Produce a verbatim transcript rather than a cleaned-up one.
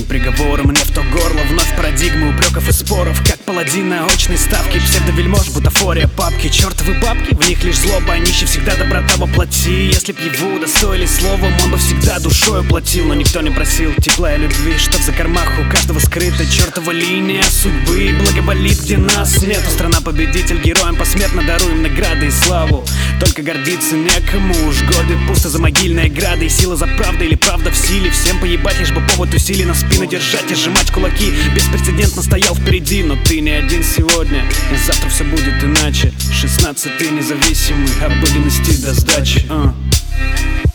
приговором. Мне в то горло вновь парадигмы упреков и споров, как паладин на очной ставке. Псевдовельмож, бутафория, папки, чертовы бабки, в них лишь злоба, нищий всегда доброта воплоти. Если б его удостоили словом, он бы всегда душою платил. Но никто не просил тепла и любви, чтоб за кармах у каждого скрыта чертова линия судьбы. Благоволит, где нас нету. Страна победитель, героям посмертно даруем награды и славу. Только гордиться некому, уж годы пусто за могильные грады. И сила за правду или правда в силе, всем поебать, лишь бы повод усилий на спину держать и сжимать кулаки. Беспрецедентно стоял впереди, но ты не один сегодня, и завтра все будет иначе. Шестнадцатый независимый, обыденности до сдачи. uh.